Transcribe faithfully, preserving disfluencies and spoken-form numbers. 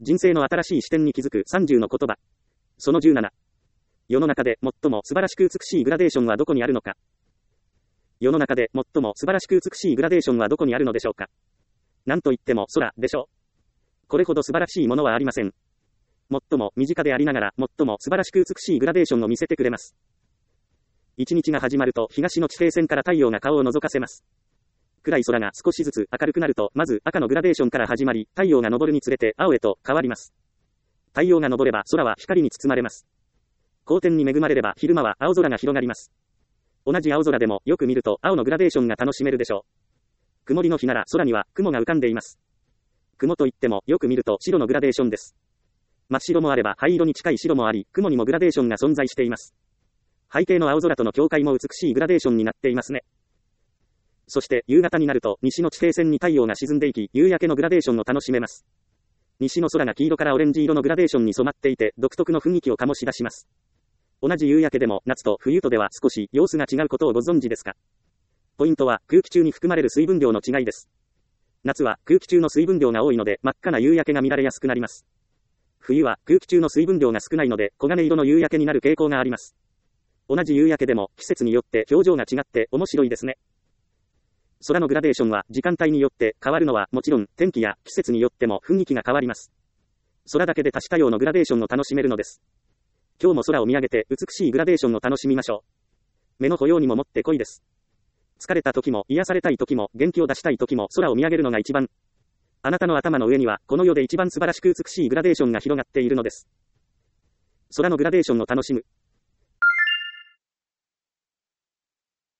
人生の新しい視点に気づくさんじゅうの言葉。そのじゅうなな。世の中で最も素晴らしく美しいグラデーションはどこにあるのか。世の中で最も素晴らしく美しいグラデーションはどこにあるのでしょうか。なんといっても空でしょう。これほど素晴らしいものはありません。最も身近でありながら最も素晴らしく美しいグラデーションを見せてくれます。一日が始まると東の地平線から太陽が顔を覗かせます。暗い空が少しずつ明るくなると、まず赤のグラデーションから始まり、太陽が昇るにつれて青へと変わります。太陽が昇れば空は光に包まれます。好天に恵まれれば昼間は青空が広がります。同じ青空でもよく見ると青のグラデーションが楽しめるでしょう。曇りの日なら空には雲が浮かんでいます。雲といってもよく見ると白のグラデーションです。真っ白もあれば灰色に近い白もあり、雲にもグラデーションが存在しています。背景の青空との境界も美しいグラデーションになっていますね。そして夕方になると西の地平線に太陽が沈んでいき、夕焼けのグラデーションを楽しめます。西の空が黄色からオレンジ色のグラデーションに染まっていて、独特の雰囲気を醸し出します。同じ夕焼けでも夏と冬とでは少し様子が違うことをご存知ですか。ポイントは空気中に含まれる水分量の違いです。夏は空気中の水分量が多いので真っ赤な夕焼けが見られやすくなります。冬は空気中の水分量が少ないので黄金色の夕焼けになる傾向があります。同じ夕焼けでも季節によって表情が違って面白いですね。空のグラデーションは時間帯によって変わるのはもちろん、天気や季節によっても雰囲気が変わります。空だけで多種多様のグラデーションを楽しめるのです。今日も空を見上げて美しいグラデーションを楽しみましょう。目の保養にももってこいです。疲れた時も癒されたい時も元気を出したい時も空を見上げるのが一番。あなたの頭の上にはこの世で一番素晴らしく美しいグラデーションが広がっているのです。空のグラデーションを楽しむ。